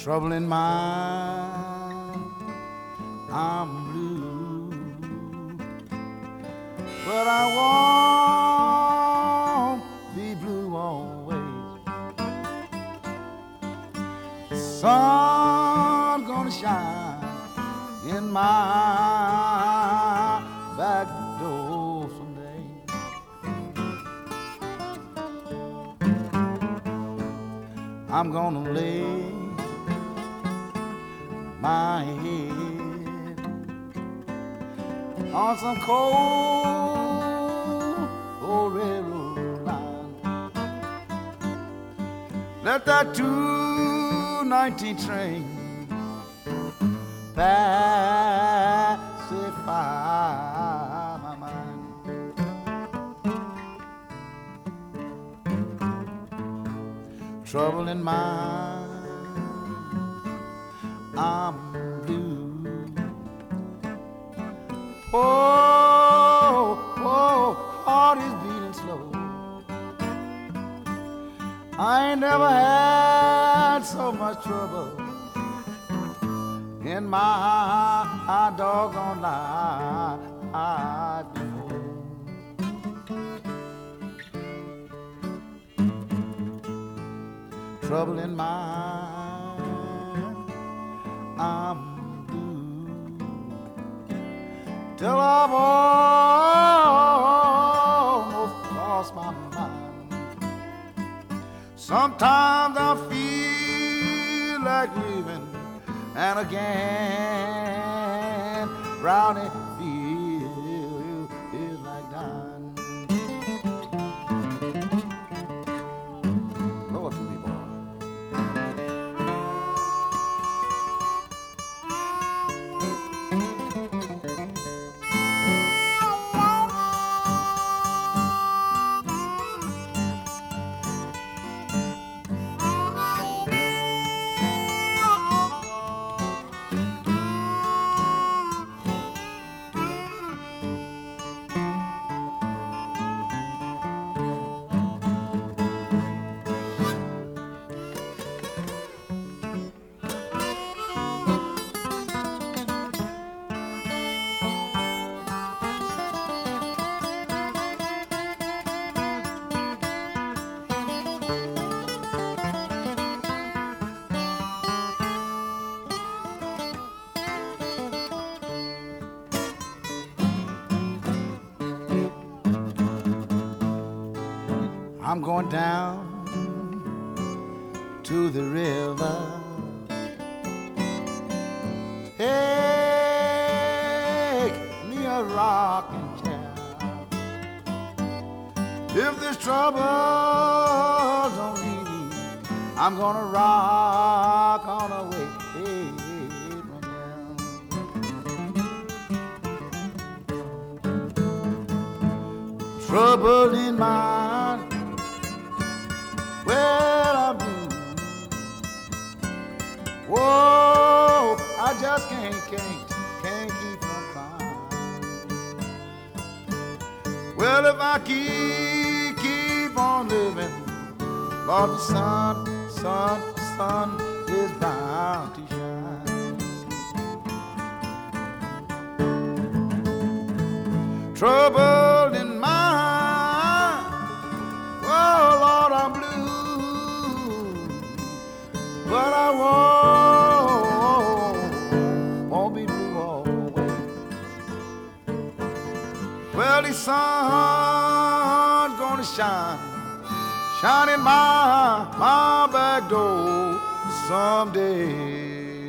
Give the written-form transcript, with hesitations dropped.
trouble in mind. I'm blue, but I won't be blue always. The sun gonna shine in my back door someday. I'm gonna lay my head on some cold old railroad line. Let that 219 train pacify my mind. Trouble in mind, I'm blue. Oh, oh, heart is beating slow. I ain't never had so much trouble in my doggone life before. Trouble in mind, I'm blue till I've almost lost my mind. Sometimes I feel like leaving, and again round it feel is like dying. Lord, to me, boy. I'm going down to the river. Take me a rocking chair. If this trouble don't leave me, I'm gonna rock on away from here. Trouble in mind, well, I'm blue. Whoa, I just can't keep from crying. Well, if I keep on living, Lord, the sun is bound to shine. Trouble in mind, oh Lord, I'm blue, but I won't be blue always. Well, the sun's gonna shine in my back door someday.